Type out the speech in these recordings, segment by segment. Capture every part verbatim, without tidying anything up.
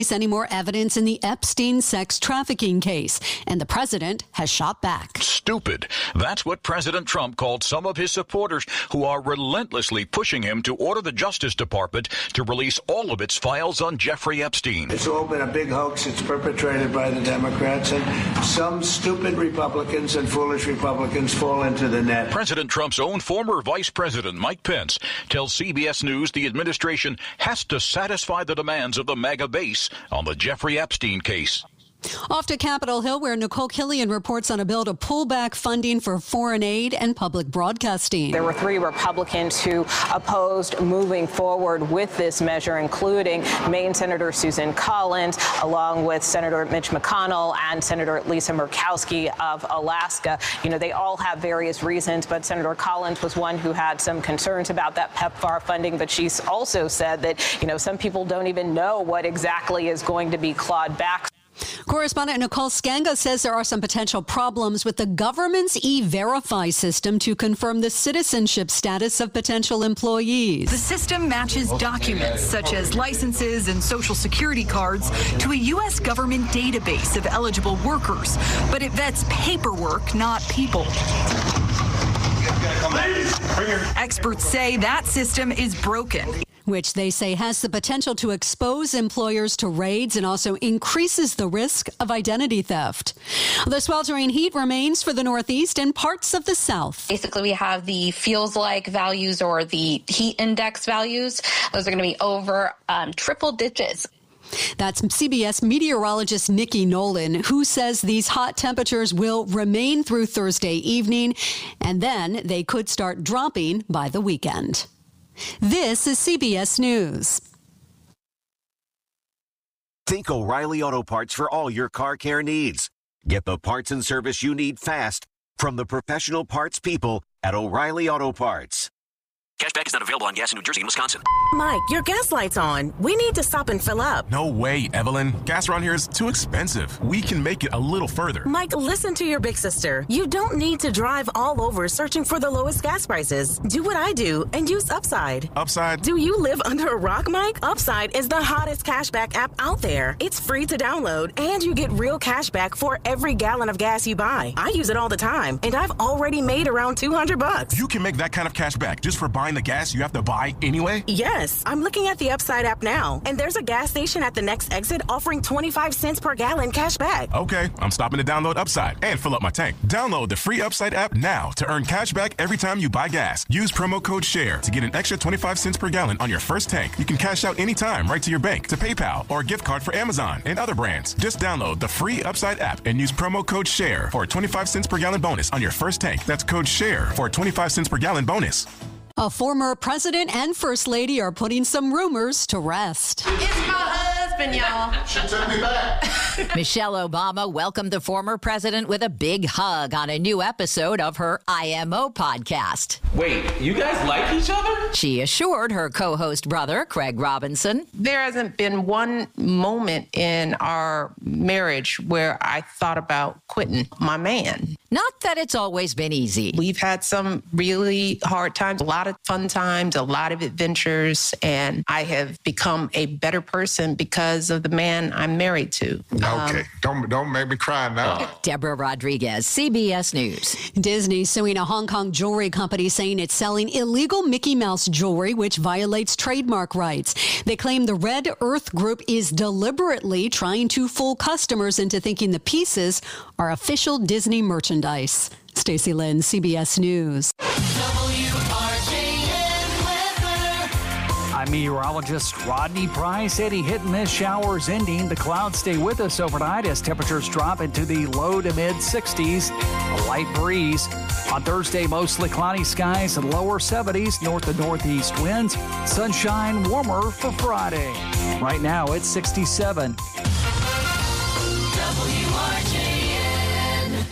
any more evidence in the Epstein sex trafficking case, and the president has shot back. Stupid. That's what President Trump called some of his supporters who are relentlessly pushing him to order the Justice Department to release all of its files on Jeffrey Epstein. It's all been a big hoax. It's perpetrated by the Democrats, and some stupid Republicans and foolish Republicans fall into the net. President Trump's own former Vice President, Mike Pence, tells C B S News the administration has to satisfy the demands of the MAGA base on the Jeffrey Epstein case. Off to Capitol Hill, where Nicole Killian reports on a bill to pull back funding for foreign aid and public broadcasting. There were three Republicans who opposed moving forward with this measure, including Maine Senator Susan Collins, along with Senator Mitch McConnell and Senator Lisa Murkowski of Alaska. You know, they all have various reasons, but Senator Collins was one who had some concerns about that PEPFAR funding. But she's also said that, you know, some people don't even know what exactly is going to be clawed back. Correspondent Nicole Skanga says there are some potential problems with the government's E-Verify system to confirm the citizenship status of potential employees. The system matches documents such as licenses and social security cards to a U S government database of eligible workers, but it vets paperwork, not people. Experts say that system is broken, which they say has the potential to expose employers to raids and also increases the risk of identity theft. The sweltering heat remains for the Northeast and parts of the South. Basically, we have the feels like values or the heat index values. Those are going to be over um, triple digits. That's C B S meteorologist Nikki Nolan, who says these hot temperatures will remain through Thursday evening, and then they could start dropping by the weekend. This is C B S News. Think O'Reilly Auto Parts for all your car care needs. Get the parts and service you need fast from the professional parts people at O'Reilly Auto Parts. Cashback is not available on gas in New Jersey and Wisconsin. Mike, your gas light's on. We need to stop and fill up. No way, Evelyn. Gas around here is too expensive. We can make it a little further. Mike, listen to your big sister. You don't need to drive all over searching for the lowest gas prices. Do what I do and use Upside. Upside? Do you live under a rock, Mike? Upside is the hottest cashback app out there. It's free to download, and you get real cashback for every gallon of gas you buy. I use it all the time, and I've already made around two hundred bucks. You can make that kind of cashback just for buying the gas you have to buy anyway? Yes. I'm looking at the Upside app now, and there's a gas station at the next exit offering twenty-five cents per gallon cash back. Okay, I'm stopping to download Upside and fill up my tank. Download the free Upside app now to earn cash back every time you buy gas. Use promo code SHARE to get an extra twenty-five cents per gallon on your first tank. You can cash out anytime right to your bank, to PayPal, or a gift card for Amazon and other brands. Just download the free Upside app and use promo code SHARE for a twenty-five cents per gallon bonus on your first tank. That's code SHARE for a twenty-five cents per gallon bonus. A former president and first lady are putting some rumors to rest. It's my husband, y'all. She took me back. Michelle Obama welcomed the former president with a big hug on a new episode of her I M O podcast. Wait, you guys like each other? She assured her co-host brother, Craig Robinson. There hasn't been one moment in our marriage where I thought about quitting my man. Not that it's always been easy. We've had some really hard times, a lot of fun times, a lot of adventures, and I have become a better person because of the man I'm married to. Okay, um, don't don't make me cry now. Deborah Rodriguez, C B S News. Disney suing a Hong Kong jewelry company saying it's selling illegal Mickey Mouse jewelry, which violates trademark rights. They claim the Red Earth Group is deliberately trying to fool customers into thinking the pieces are official Disney merchandise. Stacey Lynn, C B S News. I'm meteorologist Rodney Price. Any hit and miss showers ending. The clouds stay with us overnight as temperatures drop into the low to mid sixties. A light breeze. On Thursday, mostly cloudy skies and lower seventies. North and northeast winds. Sunshine warmer for Friday. Right now, it's sixty-seven. W R J N.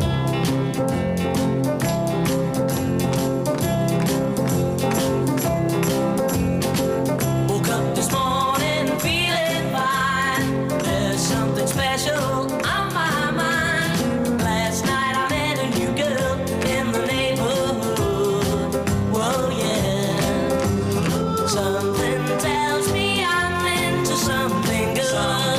Woke up this morning feeling fine. There's something special on my mind. Last night I met a new girl in the neighborhood. Whoa, yeah. Something tells me I'm into something good.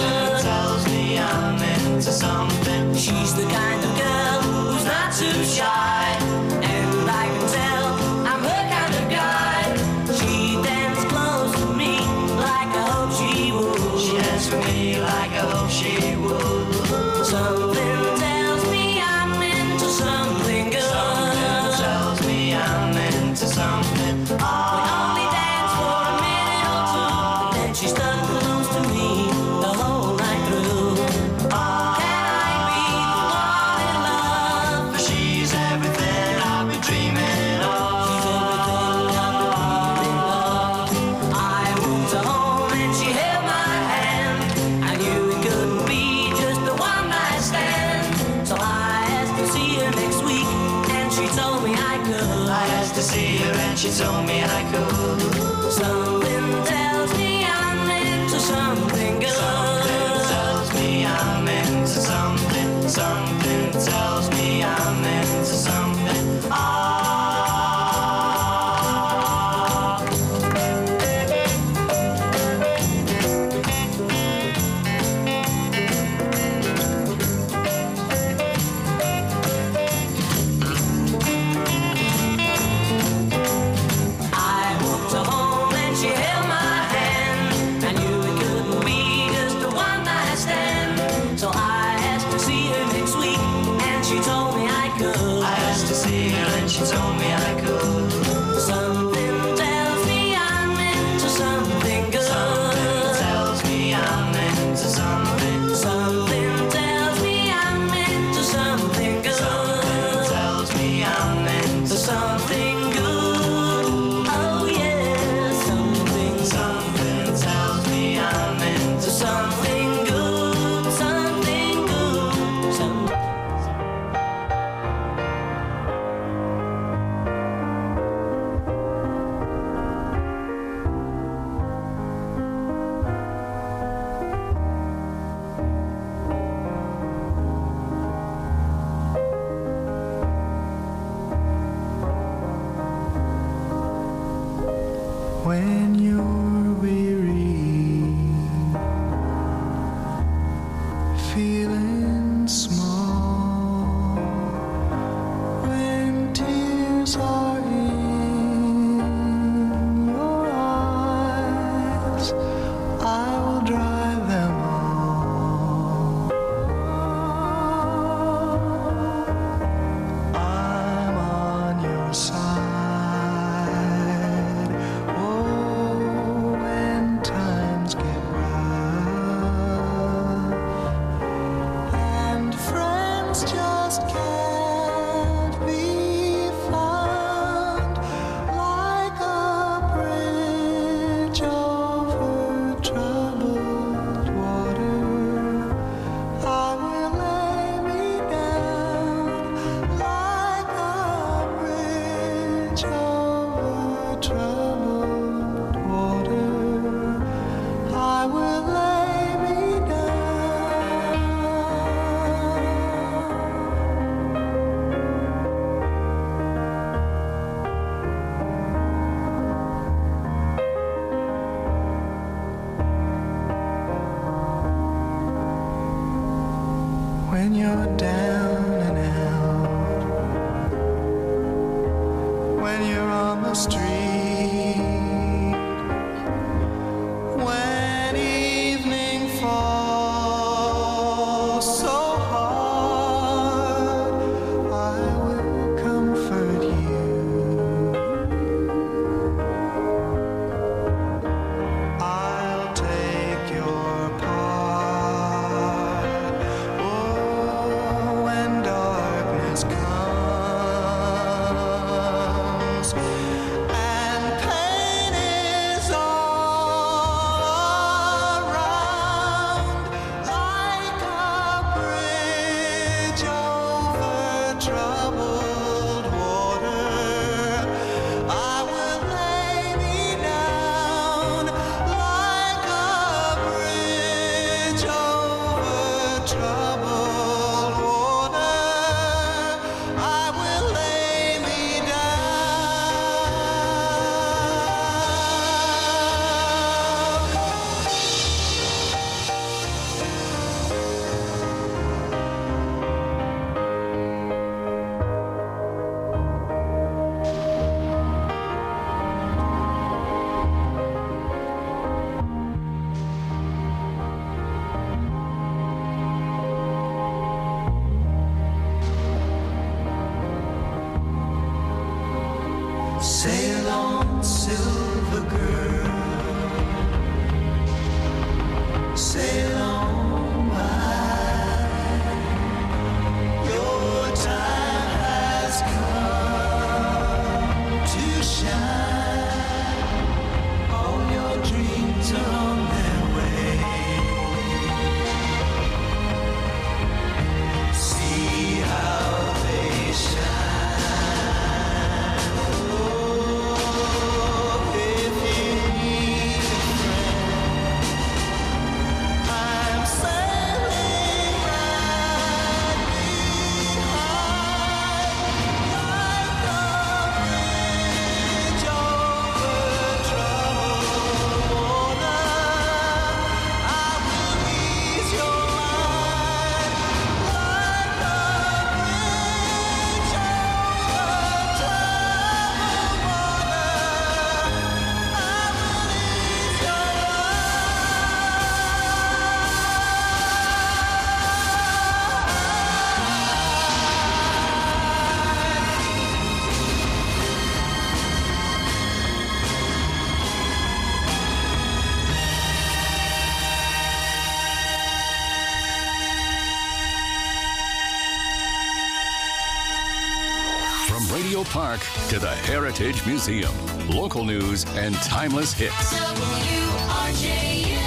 me like I hope she would. Something tells me I'm into something good. Something tells me I'm into something. We only danced for a minute or two, and she stuck close to me the whole night through. Can I be the one in love? For she's everything I've been dreaming of. She's everything I've been dreaming of. I went to home and she held my hand. I knew it couldn't be just a one night stand. So I asked to see her next week, and she told me I could. I asked to see her and she told me I could. Something tells me I'm into something good. Something tells me I'm into something. Something tells me I'm into something. Ah. I walked to home and she held my hand. I knew it couldn't be just a one night stand. So I asked to see her next week, and she told me I could. I asked to see her and she told me I could. Something tells me I'm into something good. Something tells me I'm into something. Something tells me I'm into something good. Something tells me I'm into something good. Oh yeah, something. Something tells me I'm into something good. Something good. Something. When you're weary, feeling small, when tears are in your eyes, I will dry them all. I'm on your side. Oh, when times get rough and friends just can't be found, like a bridge over troubled water, I will lay me down like a bridge over troubled water. I will lay me down. When you're down and out, when you're on the street, when evening falls so hard, I will comfort you. I'll take your part. Oh, when Park to the Heritage Museum. Local news and timeless hits. W R J N.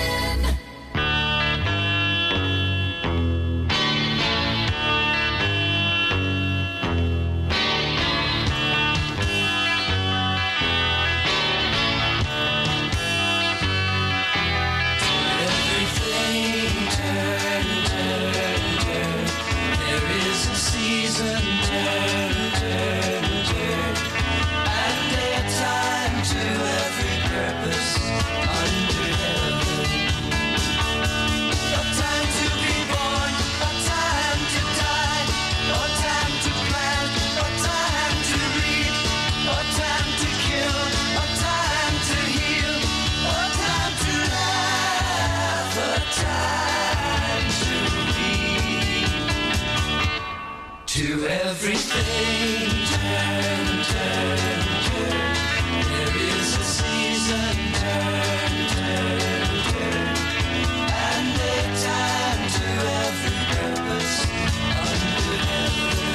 To everything, turn, turn, turn. There is a season, turn, turn, turn. And a time to every purpose under heaven.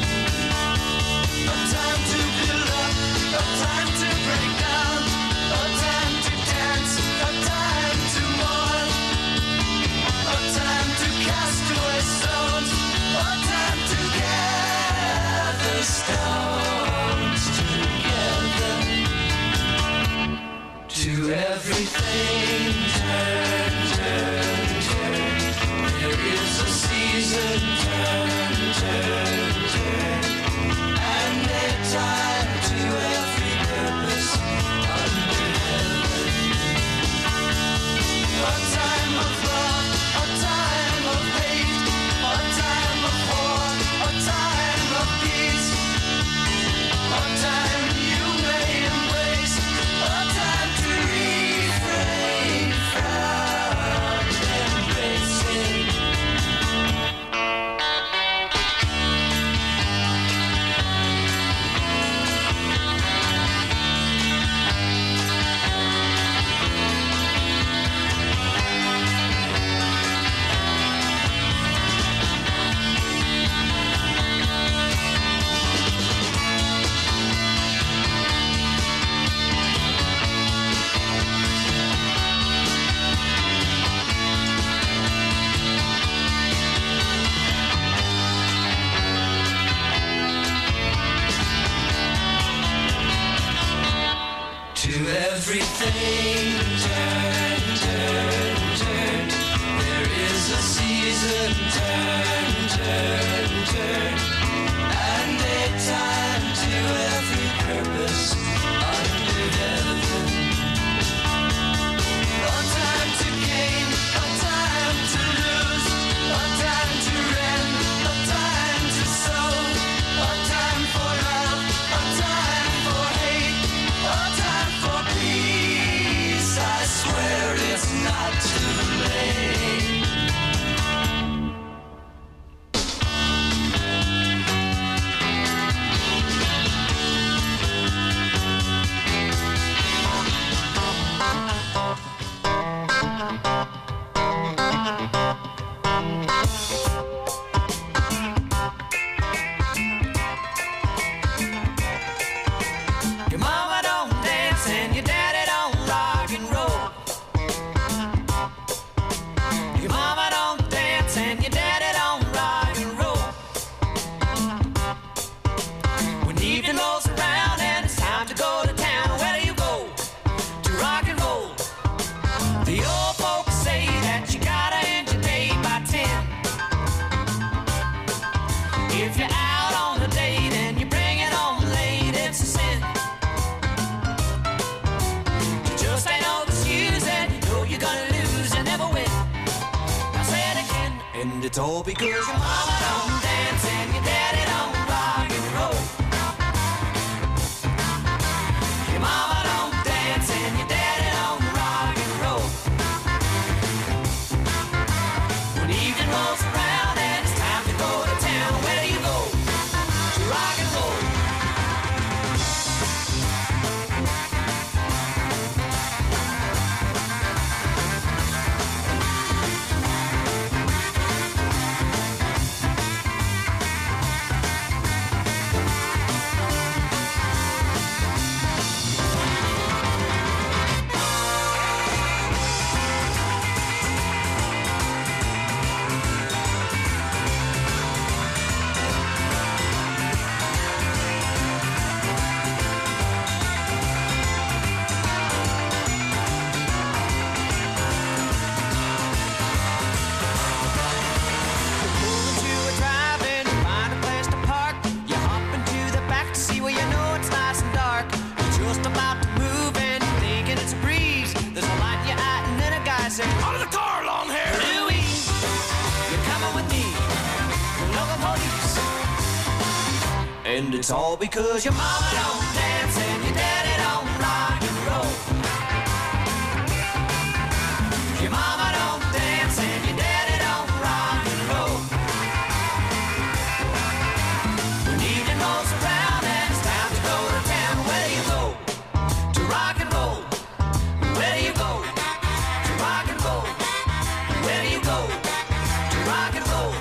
A time to build up, a time to break down, a time to dance, a time to mourn, a time to cast away stones, a time to gather stones together. To everything, turn, turn, turn. There is a season, turn, turn, turn. And a time to every purpose under heaven. A time of love, a time of hate, a time of war, a time of peace, a time you may embrace, a time to refrain from embracing. To everything, turn, turn, turn. There is a season, turn, turn, turn. And a time to every purpose under heaven. A time to gain, a time to lose, a time to rend, a time to sow, a time for love, a time for hate, a time for peace. I swear it's not too late. Your mama don't dance and your daddy don't rock and roll. Your mama don't dance and your daddy don't rock and roll. When evening rolls around and it's time to go to town, where do you go to rock and roll? The old folks say that you gotta end your day by ten. If you're out on a date and you bring it home late, it's a sin. You just ain't no excuse and you know you're gonna lose and never win. I'll say it again, and it's all because your mama don't dance and your daddy don't rock and roll. Your mama don't dance and your daddy don't rock and roll. When evening rolls around and it's time to go to town, where do you go to rock and roll? And it's all because your mama don't dance and your daddy don't rock and roll. Your mama don't dance and your daddy don't rock and roll. When evening rolls around and it's time to go to town, where do you go to rock and roll? Where do you go to rock and roll? Where do you go to rock and roll?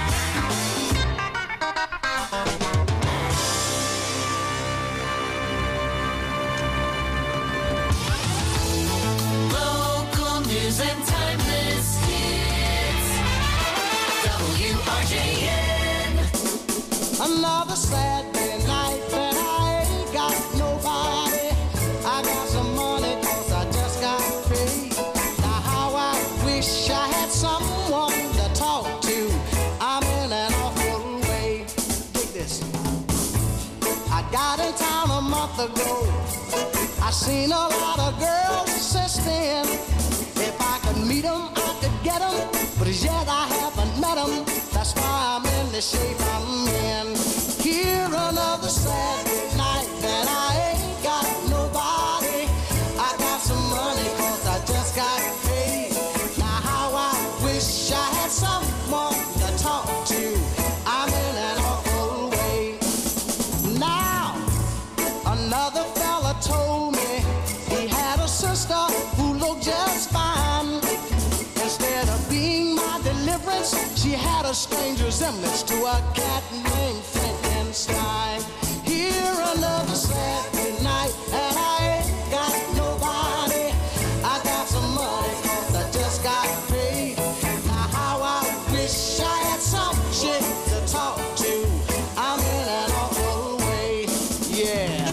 Local news and timeless hits. W R J N. Another Saturday night that I ain't got nobody. I got some money cause I just got paid. Now how I wish I had someone to talk to. I'm in an awful way. Take this. I got in town a month ago. I seen a lot of girls since then. If I could meet them, I could get them. But as yet I haven't met them. That's why I'm in the shape I'm in. Here another Saturday night that I ain't got nobody. I got some money cause I just got paid. Now how I wish I had someone to talk to. I'm in an awful way. Now another fella told me he had a sister who looked just fine. Instead of being my deliverance, she had a strange resemblance to a cat named Frankenstein. Here another Saturday night, and I ain't got nobody. I got some money cause I just got paid. Now how I wish I had some chick to talk to. I'm in an awful way, yeah.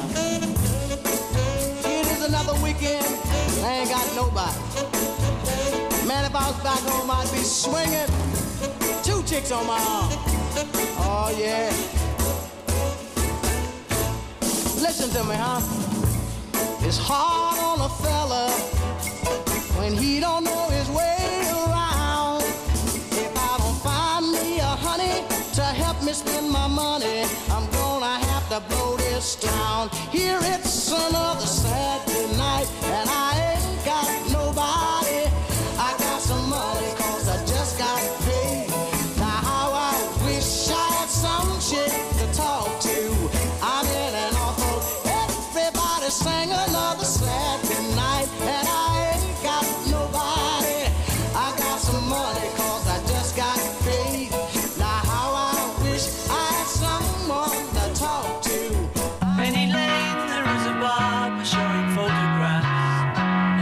It is another weekend, I ain't got nobody. Man, if I was back home, I'd be swinging. Two chicks on my arm. Oh, yeah. Listen to me, huh? It's hard on a fella when he don't know his way around. If I don't find me a honey to help me spend my money, I'm gonna have to blow this town. Here it's another Saturday night, and I ain't got nobody. I got some money cause I just got paid. Now how I wish I had some chick to talk to. I'm in an awful. Everybody sing another Saturday night, and I ain't got nobody. I got some money cause I just got paid. Now how I wish I had someone to talk to. Penny Lane, there is a barber showing photographs.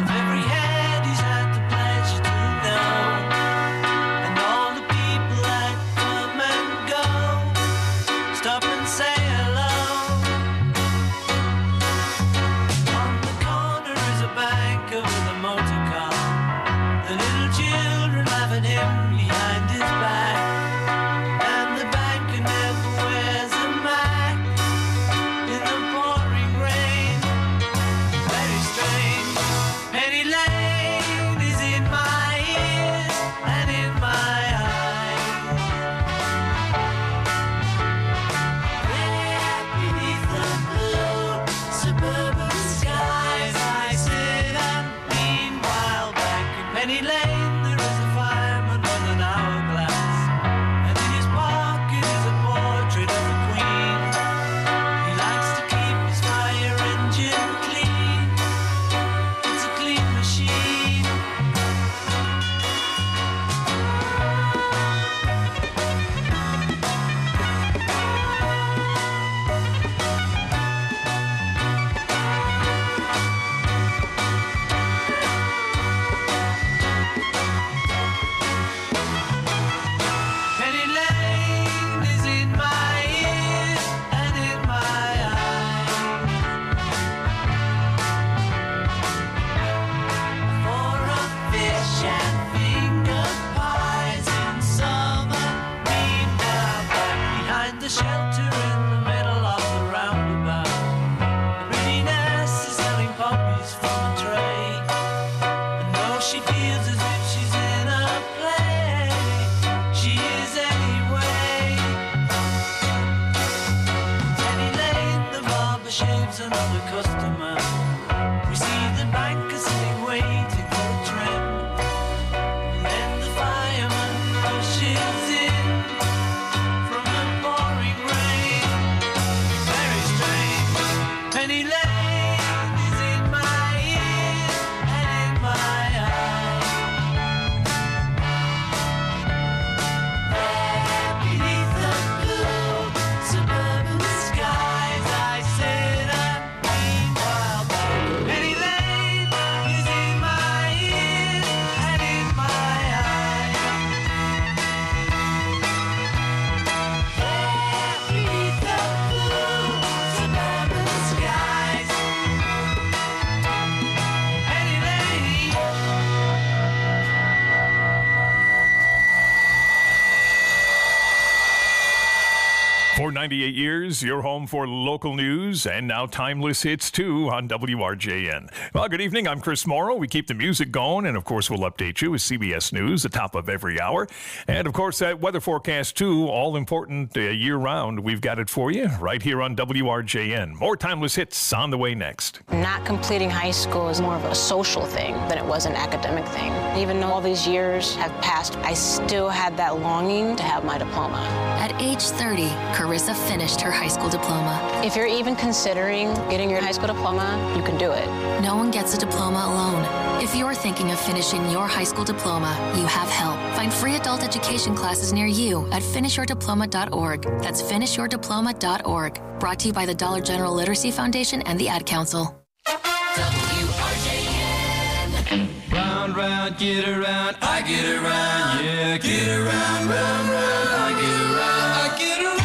For ninety-eight years, your home for local news and now timeless hits too on W R J N. Well, good evening. I'm Chris Morrow. We keep the music going, and of course, we'll update you with C B S News at the top of every hour. And of course, that weather forecast too, all important uh, year round. We've got it for you right here on W R J N. More timeless hits on the way next. Not completing high school is more of a social thing than it was an academic thing. Even though all these years have passed, I still had that longing to have my diploma. At age thirty, Carissa finished her high school diploma. If you're even considering getting your high school diploma, you can do it. No one gets a diploma alone. If you're thinking of finishing your high school diploma, you have help. Find free adult education classes near you at finish your diploma dot org. That's finish your diploma dot org. Brought to you by the Dollar General Literacy Foundation and the Ad Council. W R J N. Round, round, get around, I get around, yeah, get around, round, round, I get around, I get around.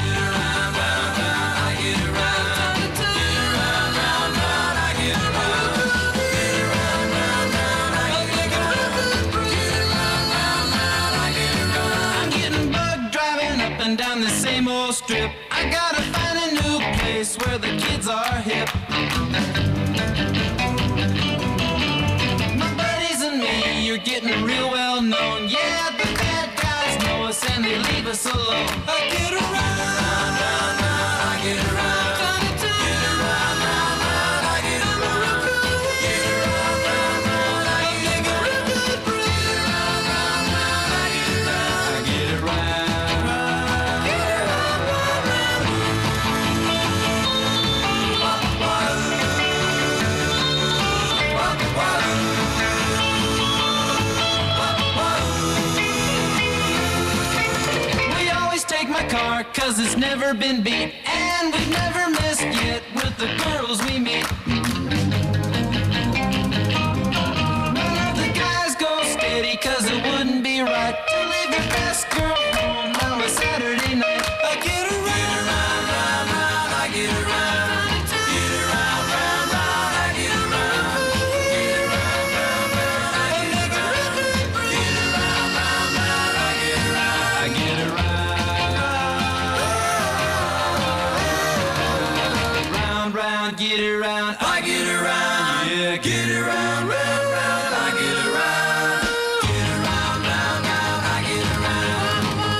Down the same old strip, I gotta find a new place where the kids are hip. My buddies and me, you're getting real well known. Yeah, the bad guys know us and they leave us alone. I get around, round, round, round, I get around. Get around, round, round, I get around. Get around, round, round, I get around. Get around, round, round, I get around. I get around. Car, cause it's never been beat, and we've never missed yet with the girls we meet. None of the guys go steady, cause it wouldn't be right to leave your best girl home on a Saturday night. I get around, round, round, round, I get around. Get around, round, round, I get around. Get around, round, round, I get around. Get around, round, round, I get around. I get around. Get around, I get around, yeah, get around, round, round, I get around. Get around, round, round, I get around.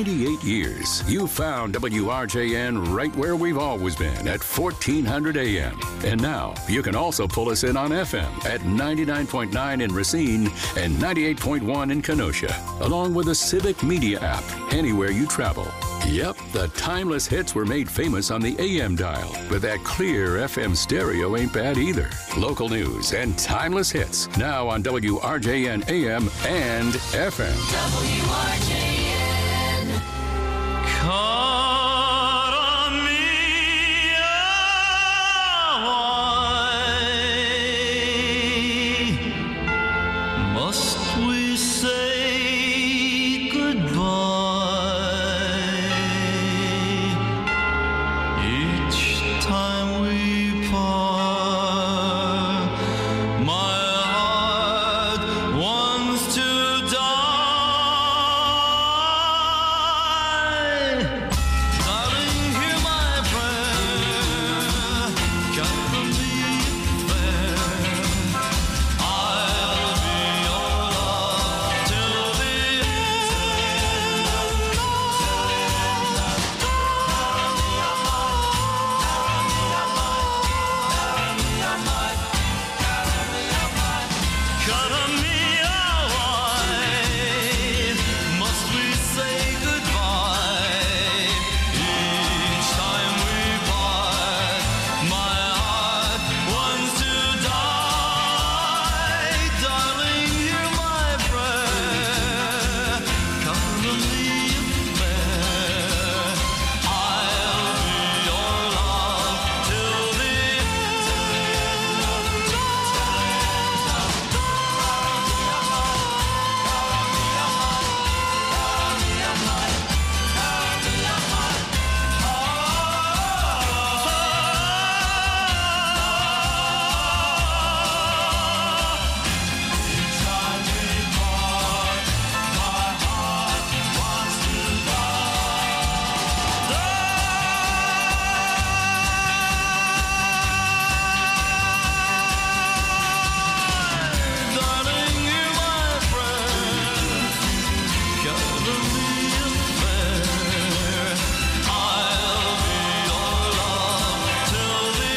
ninety-eight years, you found W R J N right where we've always been at fourteen hundred A M. And now you can also pull us in on F M at ninety-nine point nine in Racine and ninety-eight point one in Kenosha, along with the Civic Media app anywhere you travel. Yep, the timeless hits were made famous on the A M dial, but that clear F M stereo ain't bad either. Local news and timeless hits now on W R J N A M and F M. W R J N. Must we say goodbye each time we part? My heart wants to die. Darling, hear my prayer. Cover me fair. I'll be your love till the Cut me away. Must we say goodbye each time we part? My heart wants to die. Darling, hear my prayer. Cover me fair. I'll be your love till the Darling, hear my prayer. Cover me fair. I'll be your love till the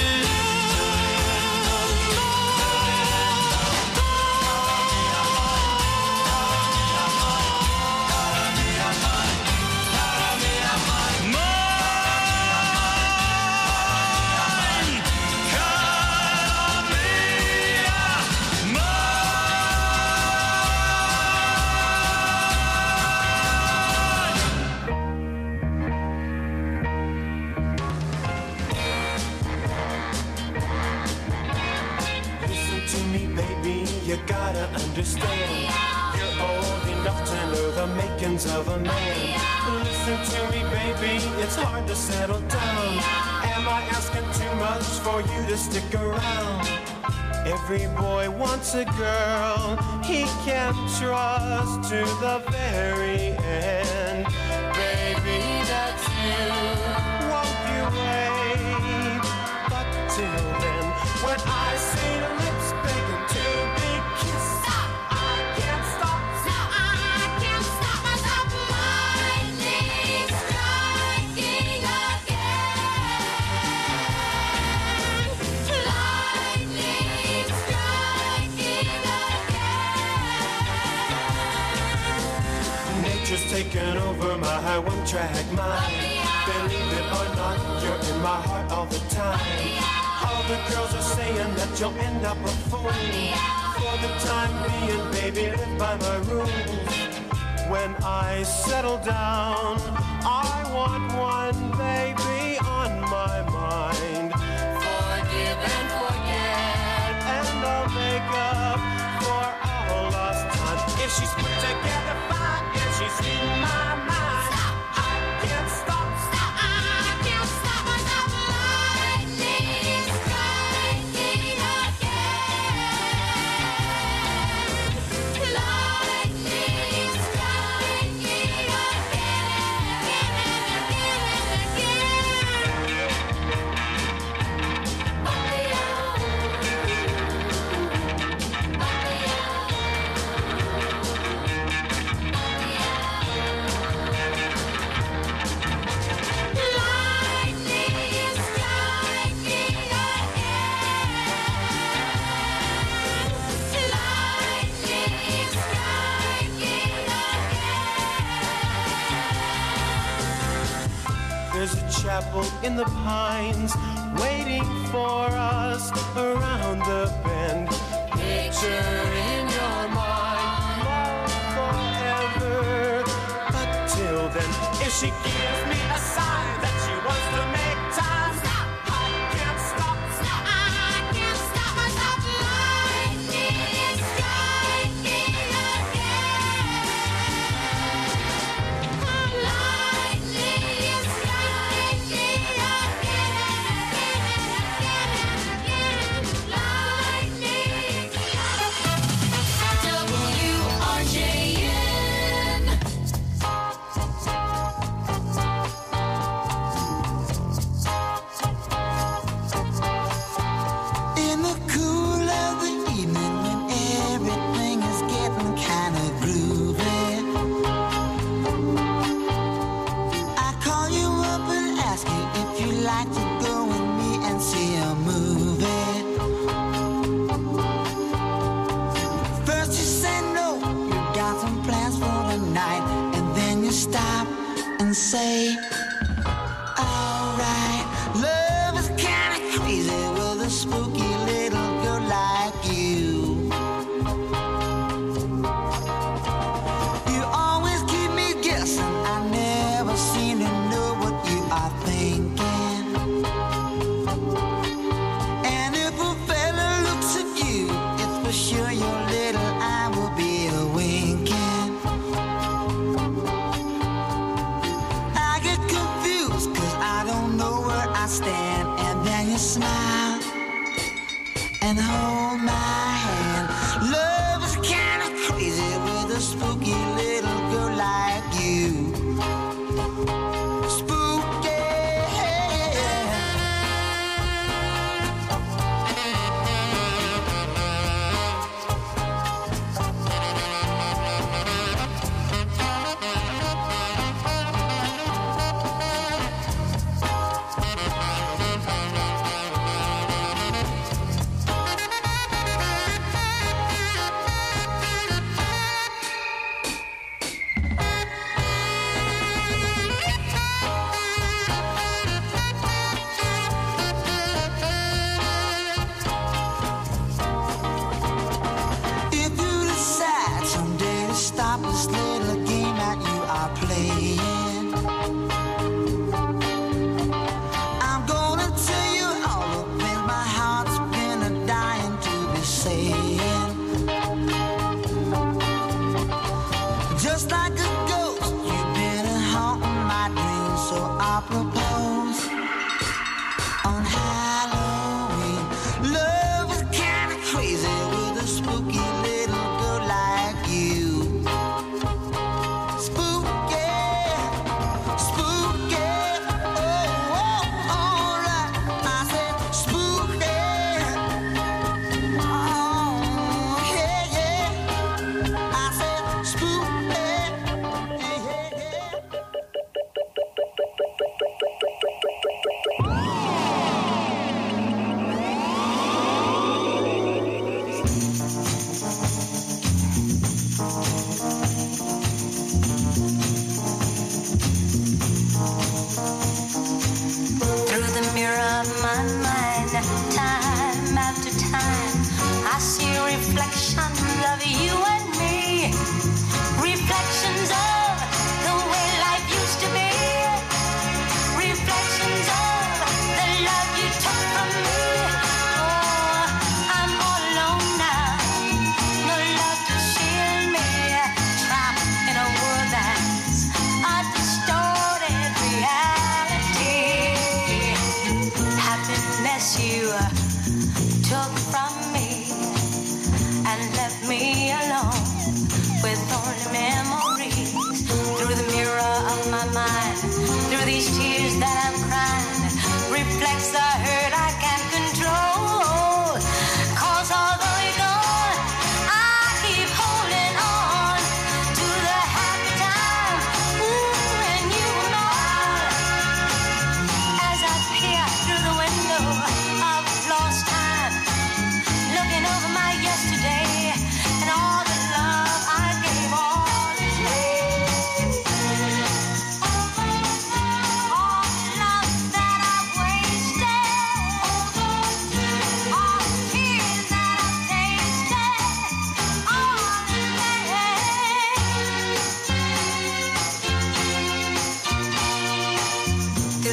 Listen to me, baby, you gotta understand. You're old enough to know the makings of a man. Listen to me, baby, it's hard to settle down. Am I asking too much for you to stick around? Every boy wants a girl he can trust to the very end. Baby, that's you. Won't you wait? But till then, when I see your lips begging to be kissed, I can't stop. I can't stop myself. Lightning striking again. Lightning striking again. Nature's taken over my one-track mind. Believe it or not, you're in my heart all the time. All the girls are saying that you'll end up a fool. For the time being, baby, live by my rules. When I settle down, I want one baby on my mind. Forgive and forget, and I'll make up for all lost time. If she's put together fine, if she's in my mind, I can't stop. I can't stop myself. Lightning striking again. Lightning striking again. There's a chapel in the pines waiting for us around the bend. Picture in your mind, love forever. But till then, if she gives me a sign that she wants to make time, stop, I can't stop, stop, I can't stop myself. Lightning is striking again. Lightning is striking again and again and again and again. Lightning. W R J N. In the cool of the evening when everything is getting kind of groovy, I call you up and ask you if you'd like to go with me and see a movie. First you say no, you got some plans for the night, and then you stop and say, alright, love is kinda crazy with a spooky little girl like you. You always keep me guessing, I never seem to know what you are thinking. And if a fella looks at you, it's for sure your little eye will be a winking. I get confused cause I don't know where I stand, and then you smile and hold my hand. Love is kinda crazy with a spooky little girl like you. Spooky. If you decide someday to stop this little game that you are playing, I'm gonna tell you all the things my heart's been a dying to be saying. Just like a ghost, you've been a haunting my dreams, so I propose on Halloween. Love is kinda crazy with a spooky little girl like you. Spooky, spooky, oh, oh, alright. I said spooky, oh, yeah, yeah. I said spooky, yeah, yeah, yeah. Through the mirror of my mind, time after time, I see reflections of you and me. Reflections of the way life used to be. Reflections of the love you took from me. Oh, I'm all alone now. No love to shield me. Trapped in a world that's a distorted reality. Happiness you took from me and left me alone with only memories. Through the mirror of my mind, through these tears that I'm crying, reflects the hurt I can't control. 'Cause although you're gone, I keep holding on to the happy time. Ooh, when you were mine. As I peer through the window of lost time, looking over my yesterday and all the love I gave, all is lost. All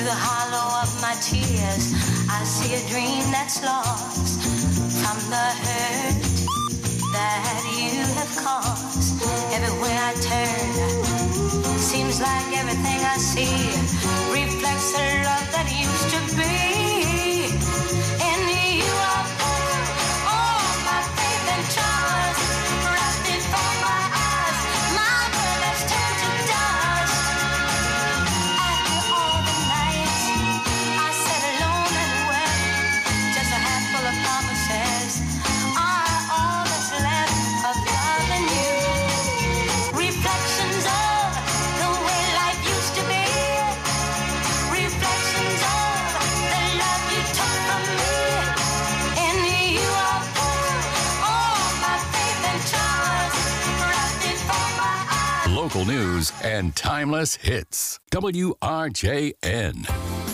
Through the hollow of my tears, I see a dream that's lost from the hurt that you have caused. Everywhere I turn, seems like everything I see reflects the love that used to be. In you I put all my faith and trust, right before my eyes, my world has turned to dust. After all the nights I sat alone and wept, just a handful of promises are all that's left of loving you. Reflections of the way life used to be. Reflections of the love you took from me. In you I put all my faith and trust, right before my eyes. Local news and timeless hits. W R J N.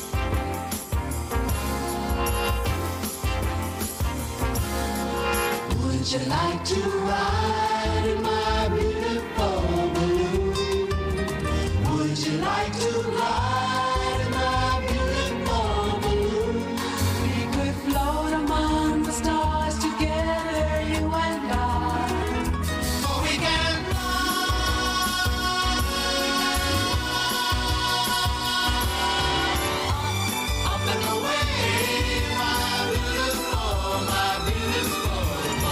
Would you like to ride in my beautiful balloon? Would you like to ride in my beautiful balloon? We could float among the stars together, you and I. For we can fly up and away, my beautiful, my beautiful.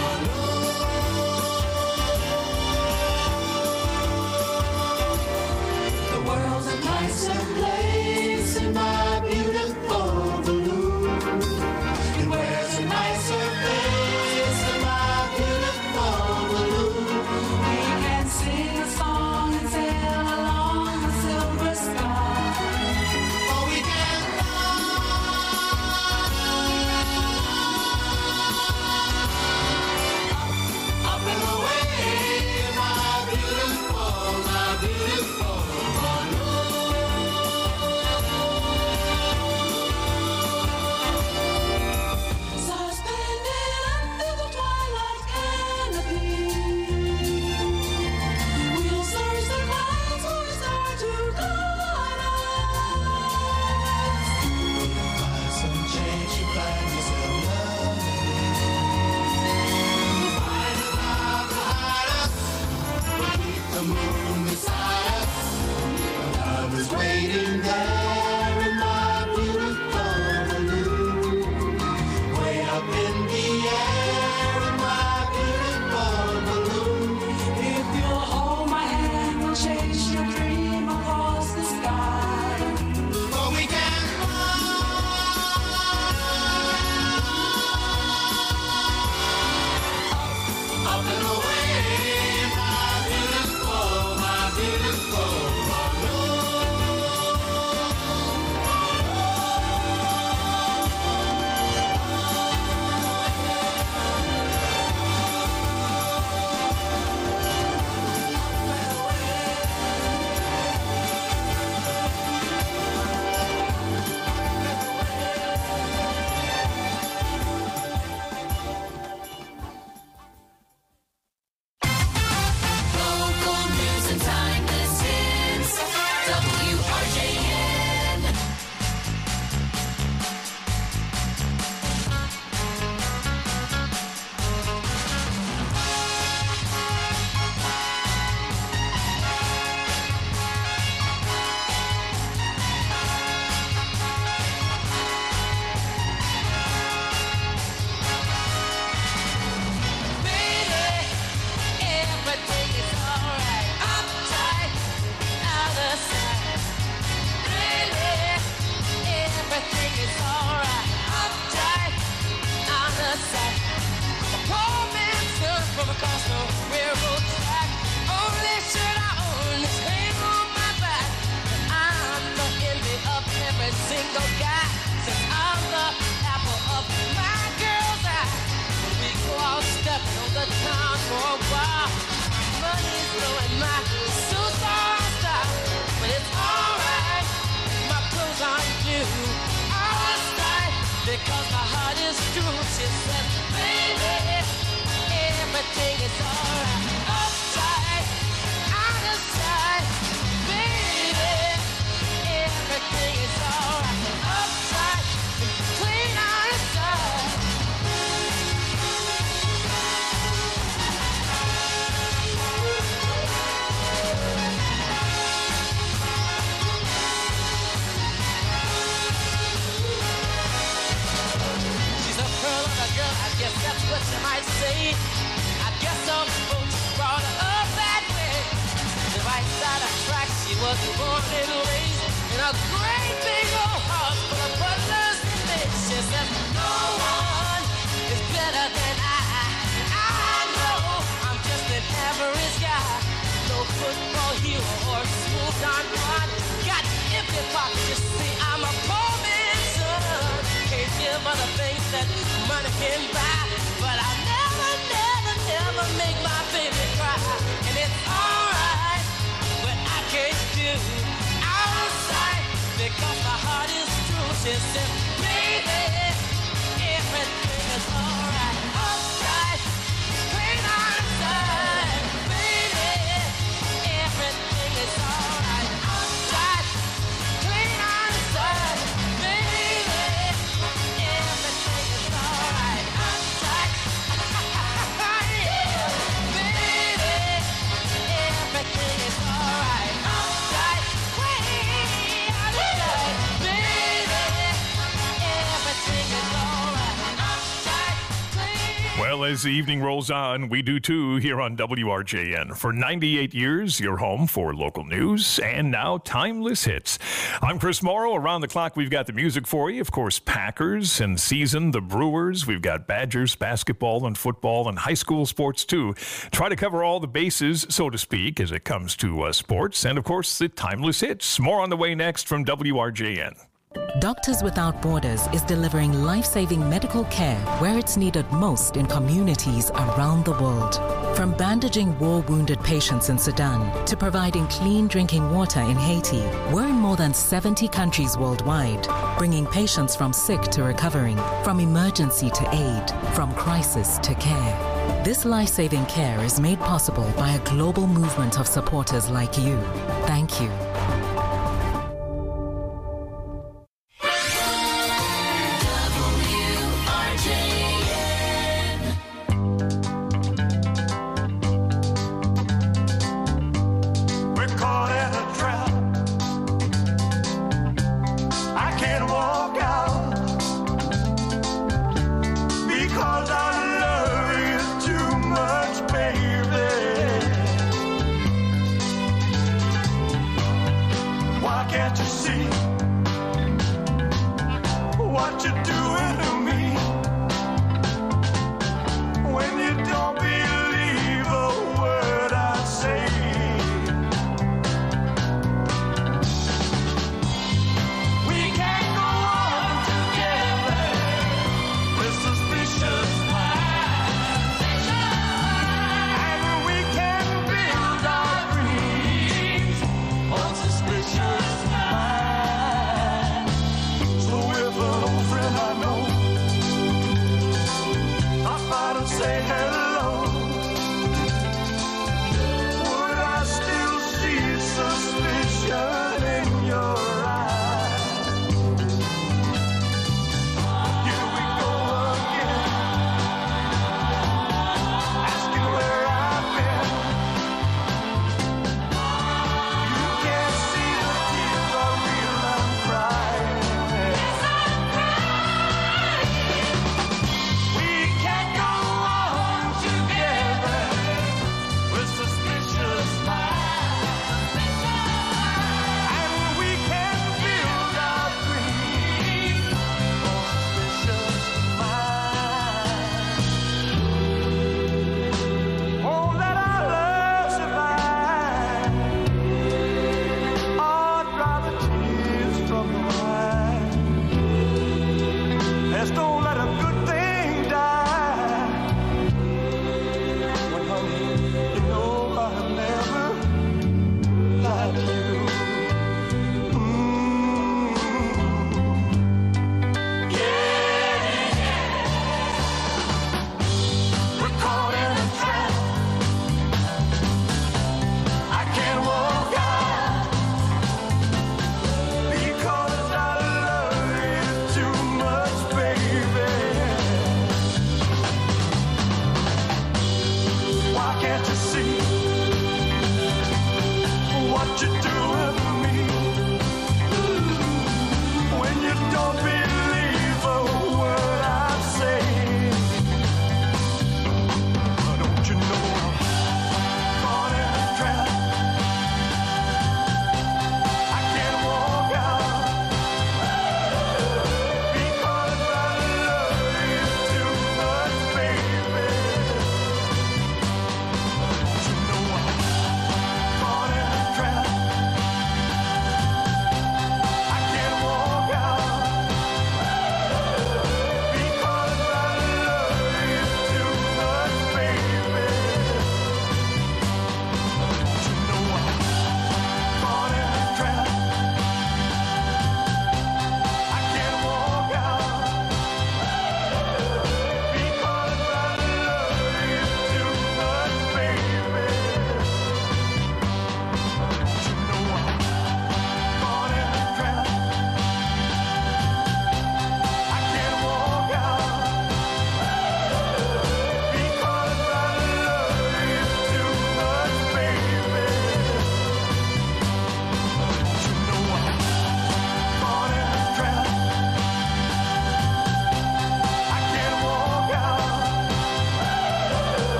The world's a nicer place in my beautiful balloon. It wears a nicer face in my beautiful balloon. We can sing a song and sail along the silver sky. Or we can fly up and away, my beautiful, my beautiful balloon. Suspended under the twilight canopy, we'll search the clouds for a star to guide us. By some change you find yourself loving. Find a cloud behind us, we'll keep the moon beside us. Love is waiting there in my beautiful balloon. Way up in the air in my beautiful balloon. If you'll hold my hand, we'll chase your dream across the sky. For we can fly up and away, my beautiful, my beautiful balloon. Local news and timeless hits. W R J N. Everything is alright. Uptight, out of sight. Really, everything is alright. Uptight, out of sight. A poor man stood from across the railroad track. Only shirt I own is hanging on my back. I'm the envy of every single guy. Since I'm the apple of my girl's eye. We go out stepping on the town for a while. Money's blowing my suits are style, but it's alright. My clothes aren't new. Out of sight, because my heart is true. She says, baby, everything is alright. Uptight, out of sight, baby, everything is alright. Yes, that's what you might say. I guess some folks brought her up that way. The right side of tracks, she was born and raised in a great big old house full of butlers and maids. She says, no one is better than I. I know I'm just an average guy. No football hero or school gone blind. Got empty pockets, you see, I'm a poor man's son. Can't give other things that money can buy. But I never, never, never make my baby cry. And it's alright, but I can't do outside because my heart is true. She said, baby, everything is alright. Outside, clean outside. Baby, everything is alright. Outside, clean outside. Baby, everything is alright. Outside, yeah. Baby, everything is alright. Outside, way outside. Baby, everything is alright. Outside, clean. Well, as the evening rolls on, we do too here on W R J N. For ninety-eight years, your home for local news and now timeless hits. I'm Chris Morrow. Around the clock, we've got the music for you. Of course, Packers and season, the Brewers. We've got Badgers, basketball and football and high school sports too. Try to cover all the bases, so to speak, as it comes to uh, sports. And of course, the timeless hits. More on the way next from W R J N. Doctors Without Borders is delivering life-saving medical care where it's needed most in communities around the world. From bandaging war-wounded patients in Sudan to providing clean drinking water in Haiti, we're in more than seventy countries worldwide, bringing patients from sick to recovering, from emergency to aid, from crisis to care. This life-saving care is made possible by a global movement of supporters like you. Thank you. We're caught in a trap. I can't walk out because I love you too much, baby. Why can't you see what you're doing to me? When you don't believe a word I say. We can't go on together with suspicious minds. And we can build our dreams on suspicious minds. So if an old friend I know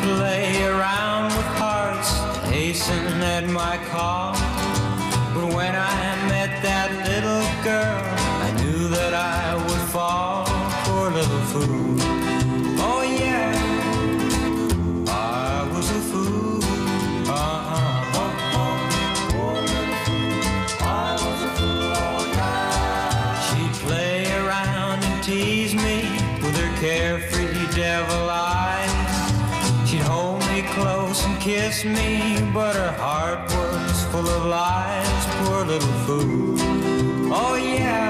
play around with hearts, hasten at my call. But when I met that little girl, I knew that I would fall. Poor little fool. Oh yeah, I was a fool. Uh-huh. Poor little fool. I was a fool. Oh yeah. She'd play around and tease me with her carefree devil eyes. She'd hold me close and kiss me, but her heart was full of lies. Poor little fool. Oh yeah,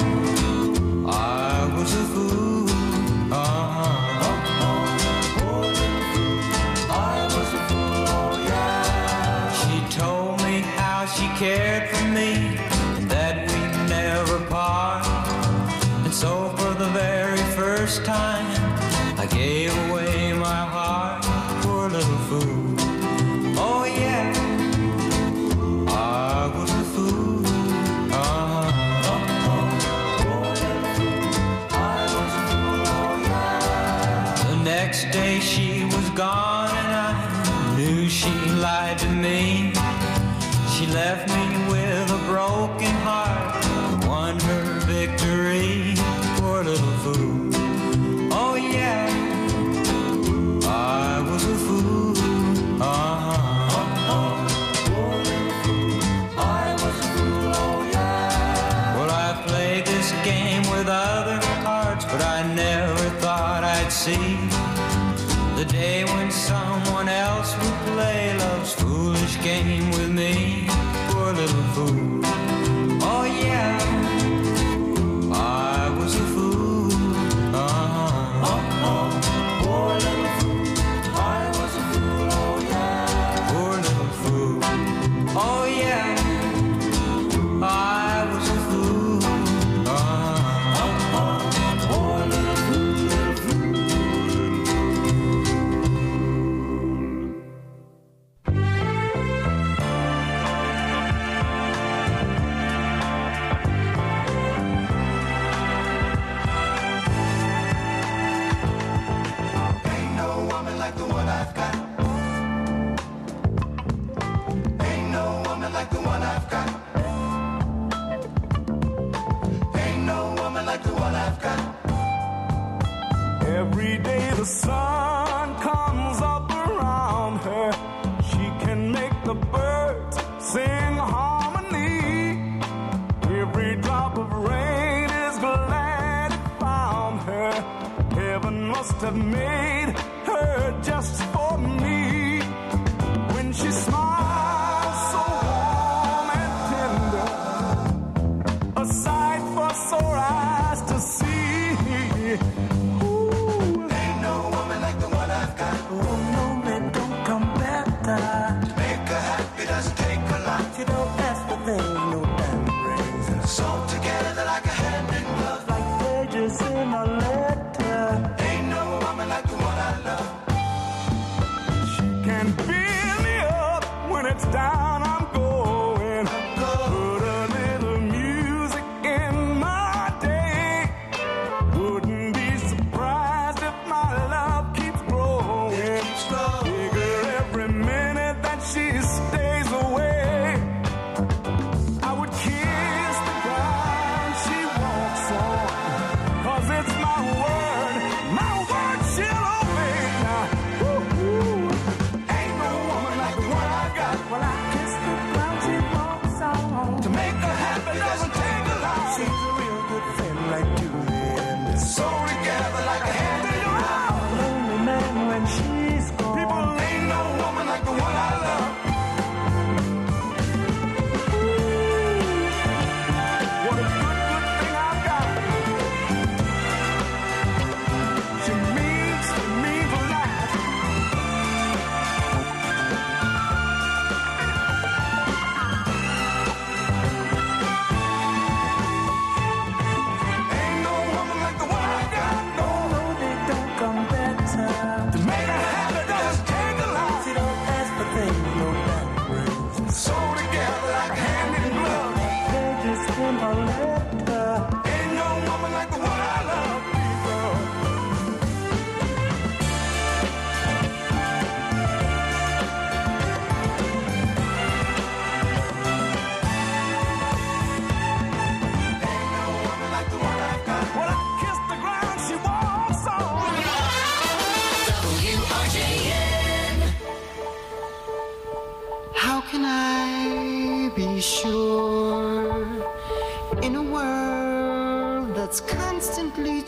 I was a fool. Uh-huh. Poor little fool. I was a fool. Oh yeah. She told me how she cared for me and that we'd never part. And so for the very first time, I gave away my heart. Poor little fool. Oh yeah, I was a fool. Uh-huh. Poor little fool. I was a fool. Oh yeah. The next day she was gone and I knew she lied to me. She left me with a broken heart and won her victory. Poor little fool. Oh yeah, I was a fool. Uh-huh. Poor little fool. I was a fool. Oh yeah. Well, I played this game with other hearts, but I never thought I'd see the day when someone else would play love's foolish game with me. Poor little fool. Oh yeah, I was a fool. Uh-huh. Poor little fool. I was a fool. Oh yeah. Poor little fool. Oh yeah, I was a fool. Uh-huh. Poor little fool, little fool. Ain't no woman like the one I've got. Ain't no woman like the one I've got. Ain't no woman like the one I've got. Every day the sun comes up around her. She can make the birds sing harmony. Every drop of rain is glad it found her. Heaven must have made her just for me. When she smiles so warm and tender, a sight for sore eyes to see. Ain't no woman like the one I've got. Oh, no man don't come better. To make her happy doesn't take a lot. You don't ask for things, no diamond rings. Sewn together like a hand in glove. Like pages in a letter. Ain't no woman like the one I love.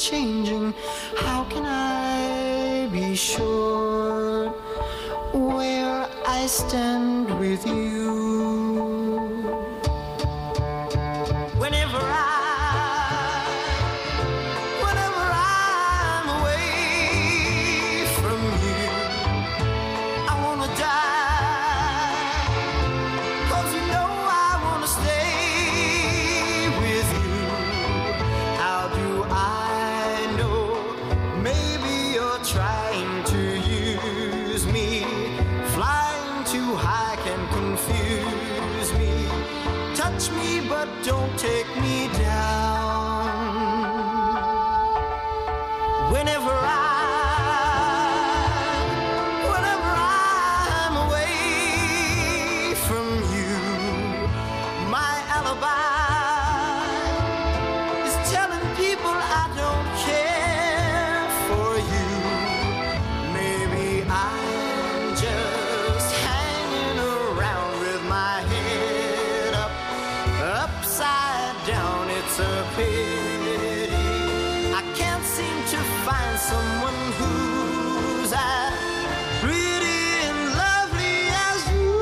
changing. How can I be sure where I stand with you? Whenever I, whenever I'm away from you, I wanna die, 'cause you know I wanna stay with you. How do I know? Maybe you're trying to use me. Flying too high can confuse me. Touch me, but don't take me down. Whenever I, whenever I'm away from you, my alibi is telling people I don't care for you. Maybe I'm just hanging around with my head up, upside down. It's a pity I can't seem to find someone who's as pretty and lovely as you.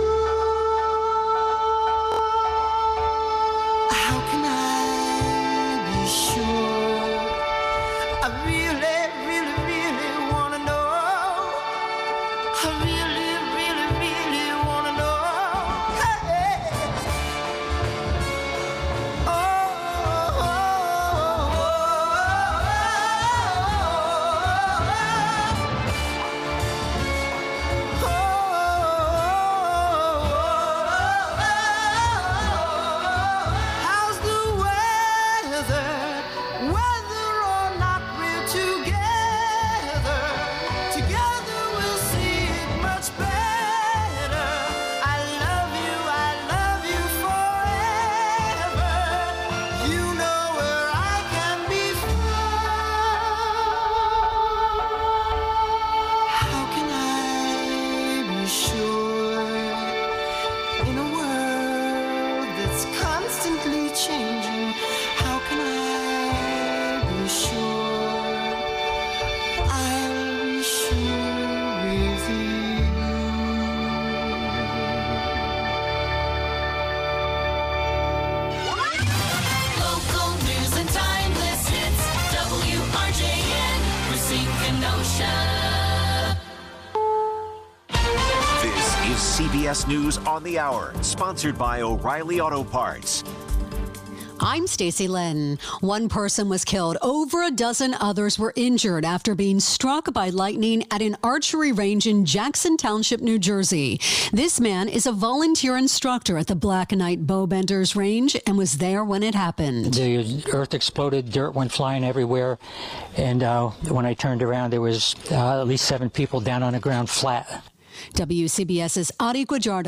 How can I be sure? I really, really, really wanna know. I really, really, really wanna know. Hey. Oh, oh, how's the weather? Whether or not we're together, together we'll see it much better. I love you, I love you forever. You know where I can be found. How can I be sure in a world that's constantly changing? How can I be sure I'll be sure with you? Local news and timeless hits. W R J N, Racine Kenosha. This is C B S News on the Hour, sponsored by O'Reilly Auto Parts. I'm Stacey Lynn. One person was killed. Over a dozen others were injured after being struck by lightning at an archery range in Jackson Township, New Jersey. This man is a volunteer instructor at the Black Knight Bowbenders Range and was there when it happened. The earth exploded, dirt went flying everywhere, and uh, when I turned around, there was uh, at least seven people down on the ground flat. W C B S's Adi Guajardo.